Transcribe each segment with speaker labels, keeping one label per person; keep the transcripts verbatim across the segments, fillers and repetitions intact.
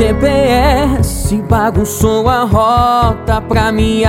Speaker 1: G P S bagunçou a rota pra me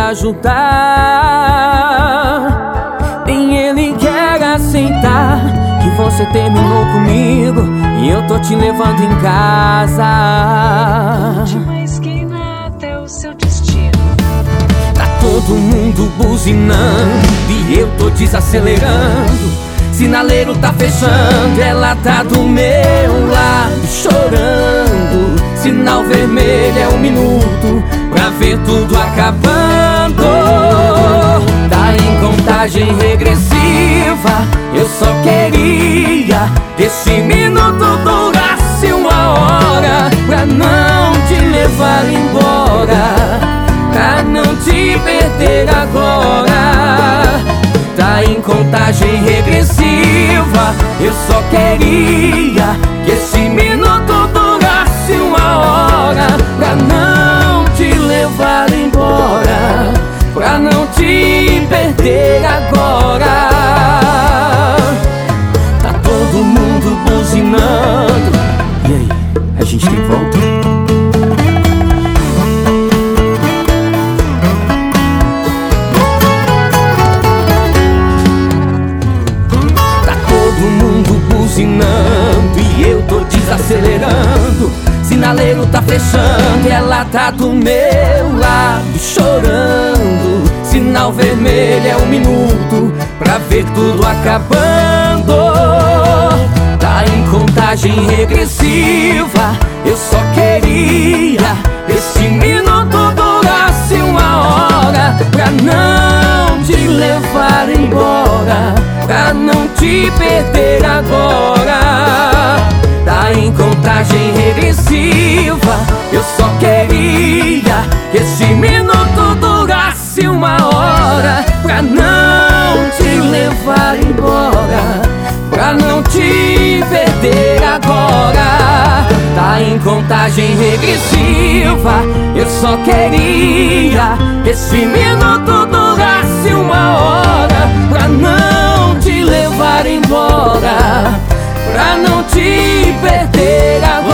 Speaker 1: ajudar. Nem ele quer aceitar que você terminou comigo e eu tô te levando em casa.
Speaker 2: Última esquina até o seu destino.
Speaker 1: Tá todo mundo buzinando e eu tô desacelerando. Sinaleiro tá fechando, ela tá do meu lado chorando. Sinal vermelho é um minuto pra ver tudo acabando. Tá em contagem regressiva, eu só queria que esse minuto durasse uma hora, pra não te levar embora, pra não te perder agora. Tá em contagem regressiva, eu só queria que esse minuto durasse uma hora, pra não te levar embora, pra não te perder agora. Tá todo mundo buzinando. E aí, a gente tem volta? E eu tô desacelerando. Sinaleiro tá fechando e ela tá do meu lado chorando. Sinal vermelho é um minuto pra ver tudo acabando. Tá em contagem regressiva, eu só queria esse minuto durasse uma hora, pra não te levar embora, pra não te perder agora. Tá em contagem regressiva, eu só queria que esse minuto durasse uma hora, pra não te levar embora, pra não te perder agora. Tá em contagem regressiva, eu só queria que esse minuto durasse uma hora, pra não te levar embora, pra não te perder agora.